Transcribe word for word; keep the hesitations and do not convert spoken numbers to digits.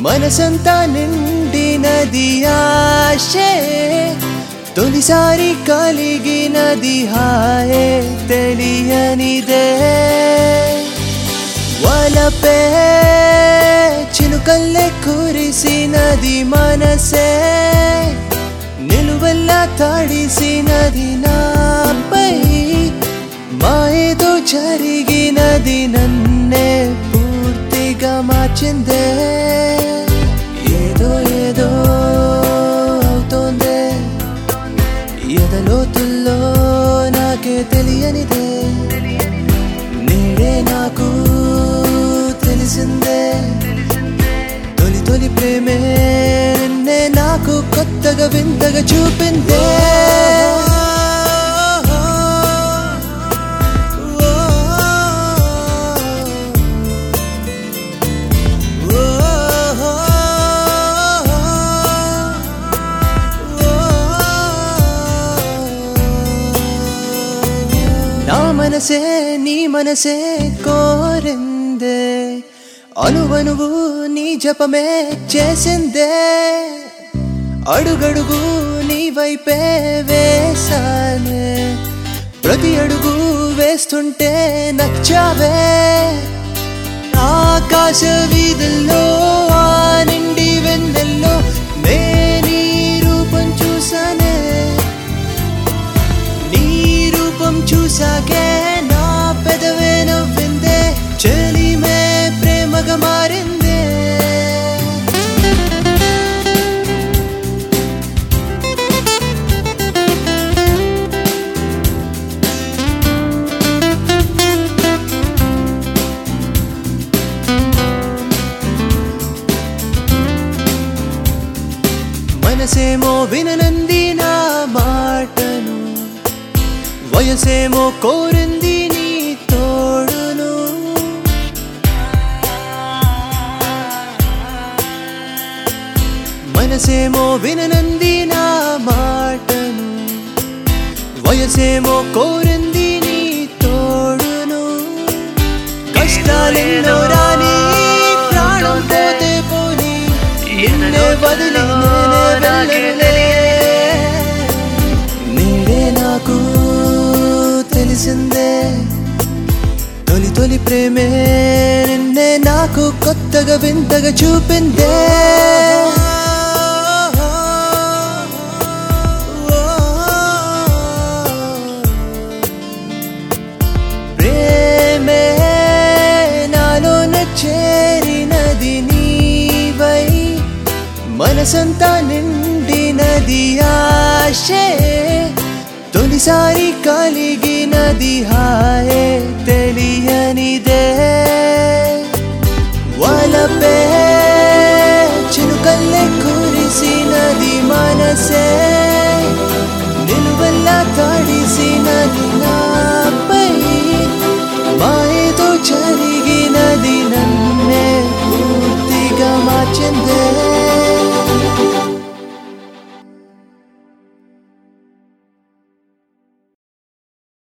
మనసంతా నిండినది ఆశే తొలిసారి కలిగినది హాయే తెలియనిదే వలపే చినుకల్లే కురిసినది మనసే నిలువెల్లా తడిసినది నాపై మాయేదో జరిగినది నన్నే పూర్తిగా మార్చిందే ఏదో ఏదో అవుతోందే ఎదలోతుల్లో నాకే తెలియనిదే నేడే నాకు తెలిసిందే తొలి తొలి ప్రేమే నిన్నే నాకు కొత్తగా వింతగా చూపిందే నా మనసే నీ మనసే కోరిందే అనువనువు నీ జపమే చేసిందే అడుగడుగు నీ వైపే వేసానే ప్రతి అడుగు వేస్తుంటే నచ్చావే ఆకాశ వీధుల్లో ఆ నిండి వెన్నెల్లో నేనీ రూపం చూసానే నీ రూపం చూసాకే నా పెదవే నవ్విందే చెలిమే ప్రేమగా మారిందే మనసేమో విననంది నా మాటను వయసేమో కోరింది నీ తోడును మనసేమో విననంది నా మాటను వయసేమో కోరింది నీ తోడును కష్టాలెన్నో రాని ప్రాణం పోతే పోని నిన్నే వదిలి నేనే వెళ్ళనులే నేడే నాకు తెలిసిందే తొలి తొలి ప్రేమే నిన్నే నాకు కొత్తగా వింతగా చూపిందే ప్రేమే నాలోన చేరినది నీవై మనసంతా నిండినది ఆశే తొలిసారి కలిగినది హాయే తెలియనిదే వలపే చినుకల్లే కురిసినది మనసే నిలువెల్లా తడిసినది నాపై మాయేదో జరిగినది నన్నే పూర్తిగా మార్చిందే